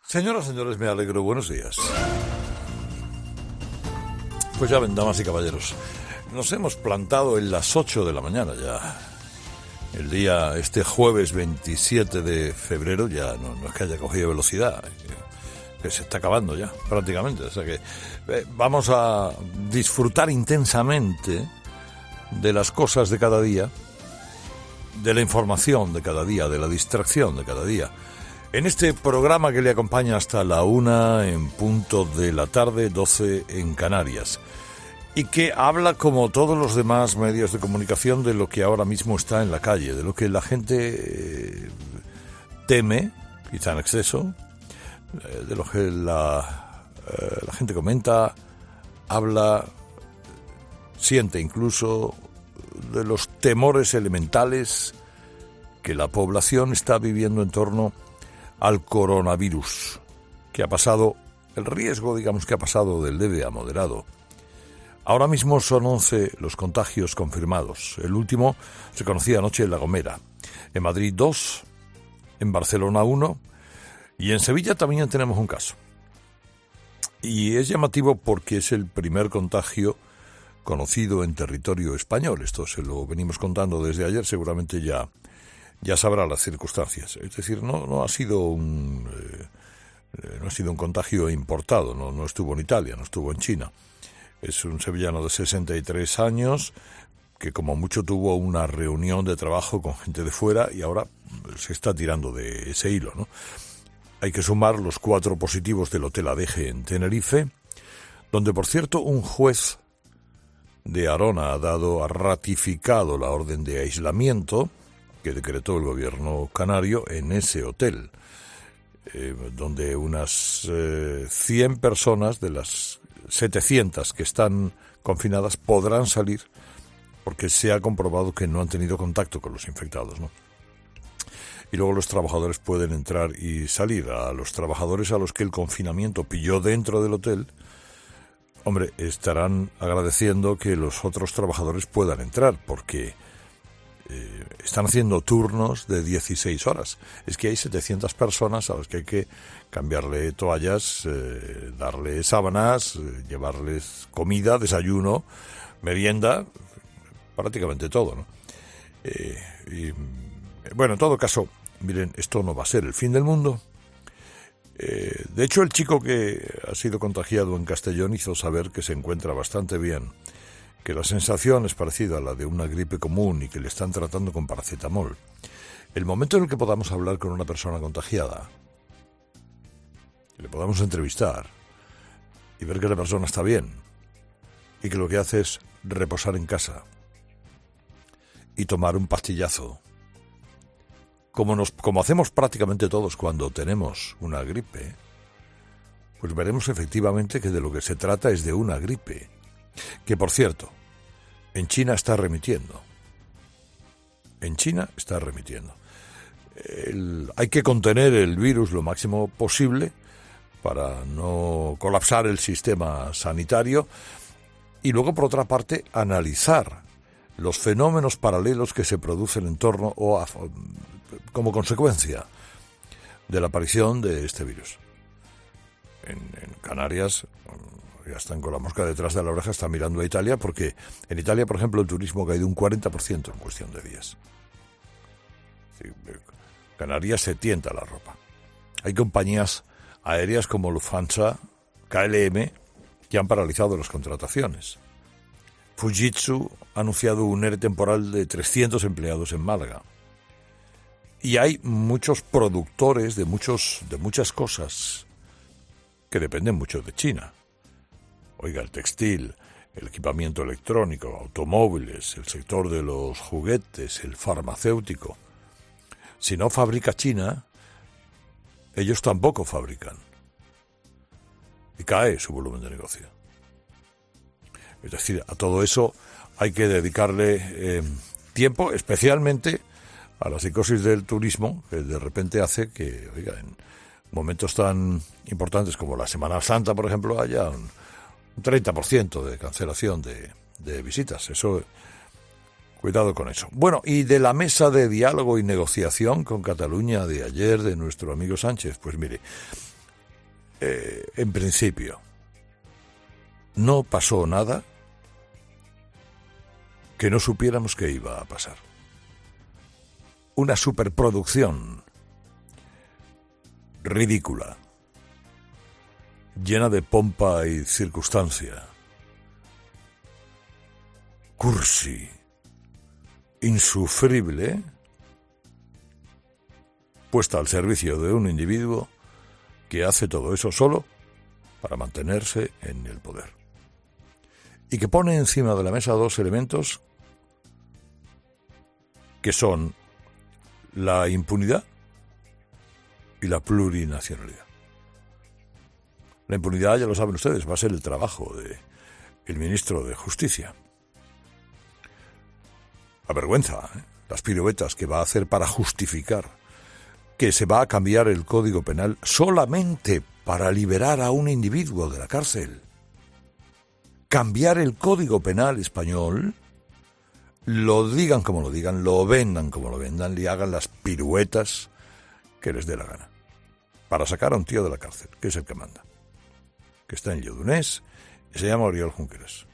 Señoras, señores, me alegro. Buenos días. Pues ya ven, damas y caballeros, nos hemos plantado en las 8 de la mañana ya. El día, este jueves 27 de febrero, ya no es que haya cogido velocidad, que se está acabando ya, prácticamente. O sea que vamos a disfrutar intensamente de las cosas de cada día, de la información de cada día, de la distracción de cada día. En este programa que le acompaña hasta la 1 en punto de la tarde, 12 en Canarias, y que habla, como todos los demás medios de comunicación, de lo que ahora mismo está en la calle, de lo que la gente teme, quizá en exceso, de lo que la gente comenta, habla, siente incluso, de los temores elementales que la población está viviendo en torno al coronavirus, que ha pasado, el riesgo, digamos, que ha pasado del leve a moderado. Ahora mismo son 11 los contagios confirmados. El último se conocía anoche en La Gomera. En Madrid 2, en Barcelona 1 y en Sevilla también tenemos un caso. Y es llamativo porque es el primer contagio conocido en territorio español. Esto se lo venimos contando desde ayer, seguramente ya sabrá las circunstancias. Es decir, no ha sido un contagio importado, no estuvo en Italia, no estuvo en China. Es un sevillano de 63 años que como mucho tuvo una reunión de trabajo con gente de fuera y ahora se está tirando de ese hilo, ¿no? Hay que sumar los 4 positivos del Hotel Adeje en Tenerife, donde, por cierto, un juez de Arona ha ratificado la orden de aislamiento que decretó el gobierno canario en ese hotel, donde unas 100 personas de las 700 que están confinadas podrán salir porque se ha comprobado que no han tenido contacto con los infectados, ¿no? Y luego los trabajadores pueden entrar y salir. A los trabajadores a los que el confinamiento pilló dentro del hotel, hombre, estarán agradeciendo que los otros trabajadores puedan entrar porque están haciendo turnos de 16 horas. Es que hay 700 personas a las que hay que cambiarle toallas, darle sábanas, llevarles comida, desayuno, merienda, prácticamente todo, ¿no? Bueno, en todo caso, miren, esto no va a ser el fin del mundo. De hecho, el chico que ha sido contagiado en Castellón hizo saber que se encuentra bastante bien, que la sensación es parecida a la de una gripe común y que le están tratando con paracetamol. El momento en el que podamos hablar con una persona contagiada, le podamos entrevistar y ver que la persona está bien y que lo que hace es reposar en casa y tomar un pastillazo, como hacemos prácticamente todos cuando tenemos una gripe, pues veremos efectivamente que de lo que se trata es de una gripe. Que, por cierto, en China está remitiendo. Hay que contener el virus lo máximo posible para no colapsar el sistema sanitario y luego, por otra parte, analizar los fenómenos paralelos que se producen en torno o como consecuencia de la aparición de este virus. En Canarias ya están con la mosca detrás de la oreja, están mirando a Italia, porque en Italia, por ejemplo, el turismo ha caído un 40% en cuestión de días. Canarias se tienta la ropa. Hay compañías aéreas como Lufthansa, KLM, que han paralizado las contrataciones. Fujitsu ha anunciado un ERE temporal de 300 empleados en Málaga. Y hay muchos productores de muchas cosas que dependen mucho de China. Oiga, el textil, el equipamiento electrónico, automóviles, el sector de los juguetes, el farmacéutico. Si no fabrica China, ellos tampoco fabrican. Y cae su volumen de negocio. Es decir, a todo eso hay que dedicarle tiempo, especialmente a la psicosis del turismo, que de repente hace que, oiga, en momentos tan importantes como la Semana Santa, por ejemplo, haya un 30% de cancelación de visitas. Eso, cuidado con eso. Bueno, y de la mesa de diálogo y negociación con Cataluña de ayer de nuestro amigo Sánchez, pues mire, en principio, no pasó nada que no supiéramos que iba a pasar. Una superproducción ridícula, llena de pompa y circunstancia, cursi, insufrible, puesta al servicio de un individuo que hace todo eso solo para mantenerse en el poder. Y que pone encima de la mesa dos elementos que son la impunidad y la plurinacionalidad. La impunidad, ya lo saben ustedes, va a ser el trabajo del ministro de Justicia. La vergüenza, las piruetas que va a hacer para justificar que se va a cambiar el Código Penal solamente para liberar a un individuo de la cárcel. Cambiar el Código Penal español, lo digan como lo digan, lo vendan como lo vendan, le hagan las piruetas que les dé la gana, para sacar a un tío de la cárcel, que es el que manda, que está en Lledoners y se llama Oriol Junqueras.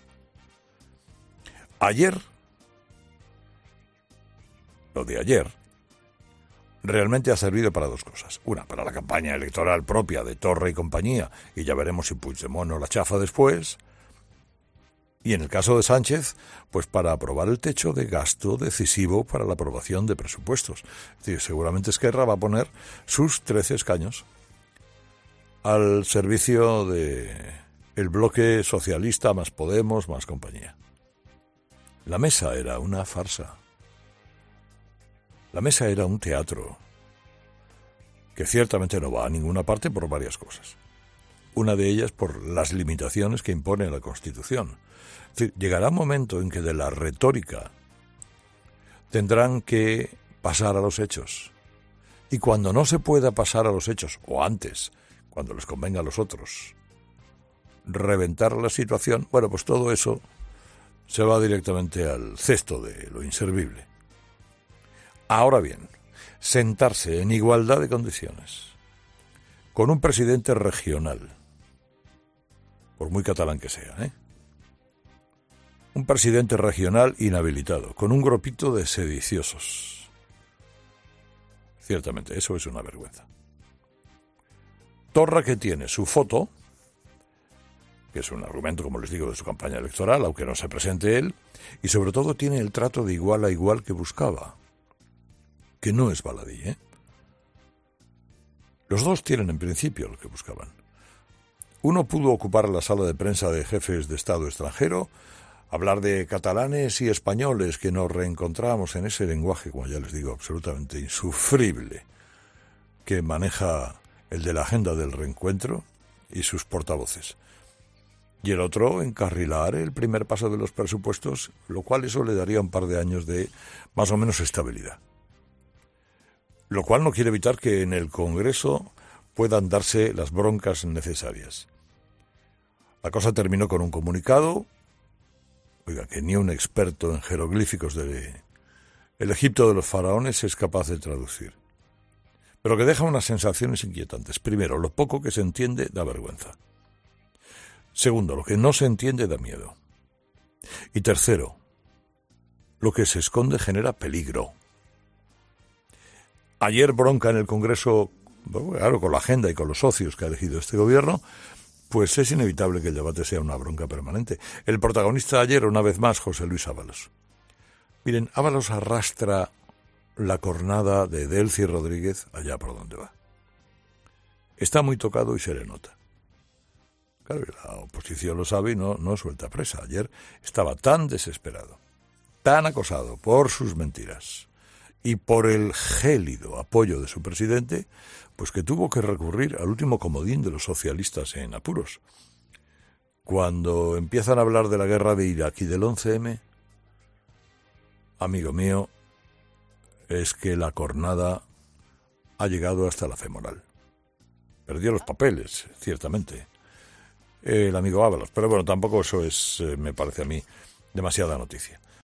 Lo de ayer, realmente ha servido para dos cosas. Una, para la campaña electoral propia de Torra y compañía, y ya veremos si Puigdemont no la chafa después. Y en el caso de Sánchez, pues para aprobar el techo de gasto decisivo para la aprobación de presupuestos. Es decir, seguramente Esquerra va a poner sus 13 escaños al servicio de el bloque socialista más Podemos más compañía. La mesa era una farsa. La mesa era un teatro que ciertamente no va a ninguna parte por varias cosas. Una de ellas por las limitaciones que impone la Constitución. Es decir, llegará un momento en que de la retórica tendrán que pasar a los hechos. Y cuando no se pueda pasar a los hechos, o antes, cuando les convenga a los otros, reventar la situación, bueno, pues todo eso se va directamente al cesto de lo inservible. Ahora bien, sentarse en igualdad de condiciones con un presidente regional, por muy catalán que sea, un presidente regional inhabilitado, con un grupito de sediciosos. Ciertamente, eso es una vergüenza. Torra, que tiene su foto, que es un argumento, como les digo, de su campaña electoral, aunque no se presente él, y sobre todo tiene el trato de igual a igual que buscaba, que no es baladí, Los dos tienen en principio lo que buscaban. Uno pudo ocupar la sala de prensa de jefes de Estado extranjero, hablar de catalanes y españoles que nos reencontramos en ese lenguaje, como ya les digo, absolutamente insufrible, que maneja el de la agenda del reencuentro y sus portavoces. Y el otro, encarrilar el primer paso de los presupuestos, lo cual eso le daría un par de años de más o menos estabilidad. Lo cual no quiere evitar que en el Congreso puedan darse las broncas necesarias. La cosa terminó con un comunicado, que ni un experto en jeroglíficos del Egipto de los faraones es capaz de traducir, pero que deja unas sensaciones inquietantes. Primero, lo poco que se entiende da vergüenza. Segundo, lo que no se entiende da miedo. Y tercero, lo que se esconde genera peligro. Ayer bronca en el Congreso, claro, con la agenda y con los socios que ha elegido este gobierno, pues es inevitable que el debate sea una bronca permanente. El protagonista ayer, una vez más, José Luis Ábalos. Miren, Ábalos arrastra la cornada de Delcy Rodríguez allá por donde va. Está muy tocado y se le nota. Claro, la oposición lo sabe y no suelta presa. Ayer estaba tan desesperado, tan acosado por sus mentiras y por el gélido apoyo de su presidente, pues que tuvo que recurrir al último comodín de los socialistas en apuros. Cuando empiezan a hablar de la guerra de Irak y del 11M, amigo mío, es que la cornada ha llegado hasta la femoral. Perdió los papeles, ciertamente, el amigo Ábalos, pero bueno, tampoco eso es, me parece a mí, demasiada noticia.